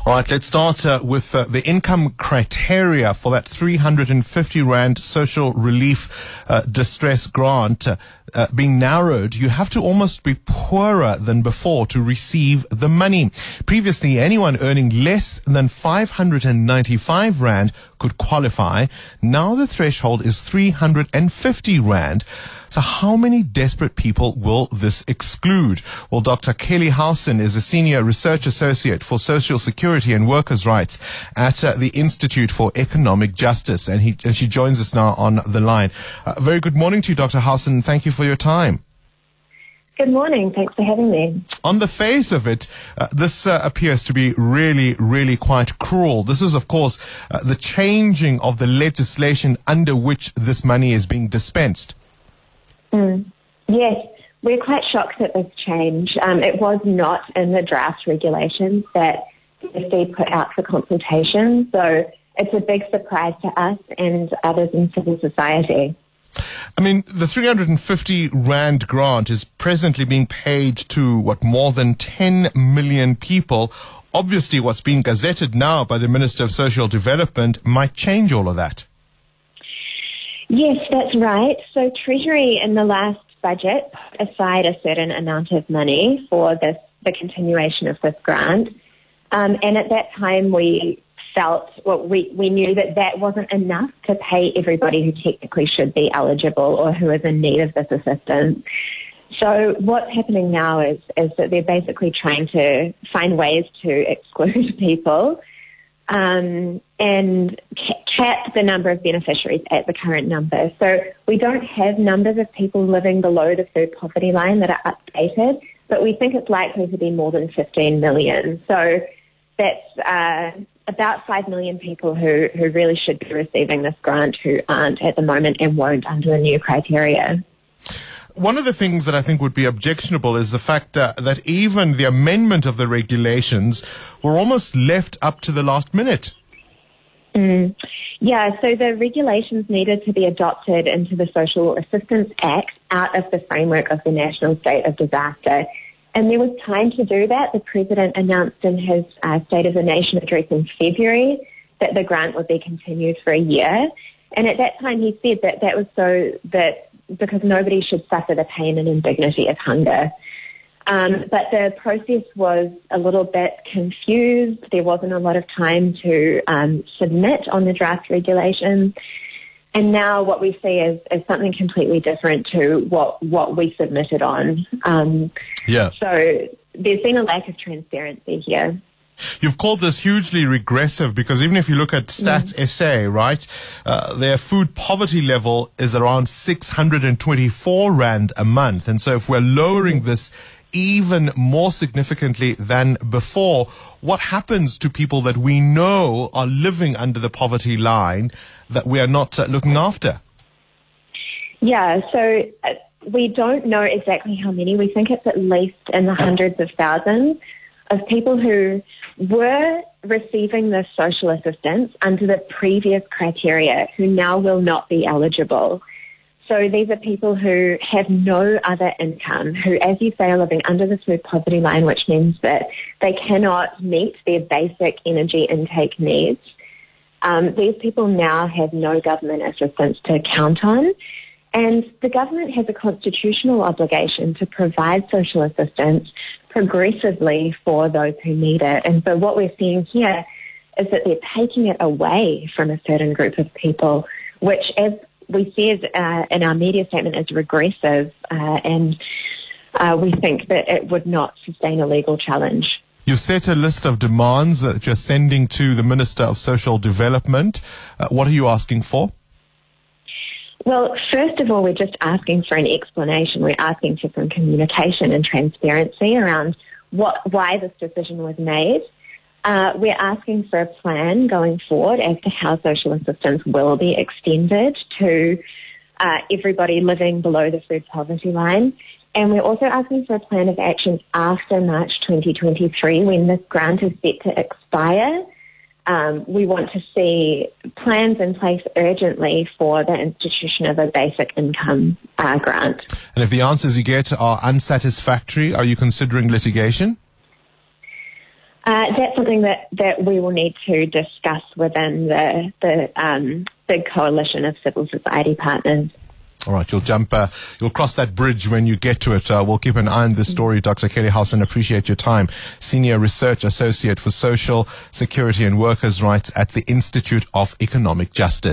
All right, let's start with the income criteria for that 350 Rand social relief distress grant being narrowed. You have to almost be poorer than before to receive the money. Previously, anyone earning less than 595 Rand could qualify. Now the threshold is 350 Rand. So how many desperate people will this exclude? Well, Dr. Kelly Howson is a senior research associate for social security and workers' rights at the Institute for Economic Justice, and she joins us now on the line. Very good morning to you, Dr. Howson. Thank you for your time. Good morning. Thanks for having me. On the face of it, this appears to be really, really quite cruel. This is, of course, the changing of the legislation under which this money is being dispensed. Yes, we're quite shocked at this change. It was not in the draft regulations that the FD put out for consultation, so it's a big surprise to us and others in civil society. I mean, the 350 Rand grant is presently being paid to, more than 10 million people. Obviously, what's being gazetted now by the Minister of Social Development might change all of that. Yes, that's right. So Treasury in the last budget put aside a certain amount of money for the continuation of this grant. And at that time we felt, we knew that wasn't enough to pay everybody who technically should be eligible or who is in need of this assistance. So what's happening now is that they're basically trying to find ways to exclude people and cap the number of beneficiaries at the current number. So we don't have numbers of people living below the food poverty line that are updated, but we think it's likely to be more than 15 million. So that's about 5 million people who really should be receiving this grant who aren't at the moment and won't under the new criteria. One of the things that I think would be objectionable is the fact that even the amendment of the regulations were almost left up to the last minute. Yeah, so the regulations needed to be adopted into the Social Assistance Act out of the framework of the National State of Disaster. And there was time to do that. The President announced in his State of the Nation address in February that the grant would be continued for a year. And at that time he said that was so that because nobody should suffer the pain and indignity of hunger. But the process was a little bit confused. There wasn't a lot of time to submit on the draft regulations. And now what we see is something completely different to what we submitted on. So there's been a lack of transparency here. You've called this hugely regressive because even if you look at Stats SA, right, their food poverty level is around 624 Rand a month. And so if we're lowering this even more significantly than before, what happens to people that we know are living under the poverty line that we are not looking after? Yeah, so we don't know exactly how many. We think it's at least in the hundreds of thousands of people who were receiving this social assistance under the previous criteria who now will not be eligible. So these are people who have no other income, who, as you say, are living under the food poverty line, which means that they cannot meet their basic energy intake needs. These people now have no government assistance to count on. And the government has a constitutional obligation to provide social assistance progressively for those who need it. And so what we're seeing here is that they're taking it away from a certain group of people, which, as we said in our media statement, is regressive, and we think that it would not sustain a legal challenge. You set a list of demands that you're sending to the Minister of Social Development. What are you asking for? Well, first of all, we're just asking for an explanation. We're asking for some communication and transparency around why this decision was made. We're asking for a plan going forward as to how social assistance will be extended to everybody living below the food poverty line. And we're also asking for a plan of action after March 2023 when this grant is set to expire. We want to see plans in place urgently for the institution of a basic income grant. And if the answers you get are unsatisfactory, are you considering litigation? That's something that we will need to discuss within the big coalition of civil society partners. All right, you'll cross that bridge when you get to it. We'll keep an eye on this story. Dr. Kelly Howson, appreciate your time. Senior Research Associate for Social Security and Workers' Rights at the Institute of Economic Justice.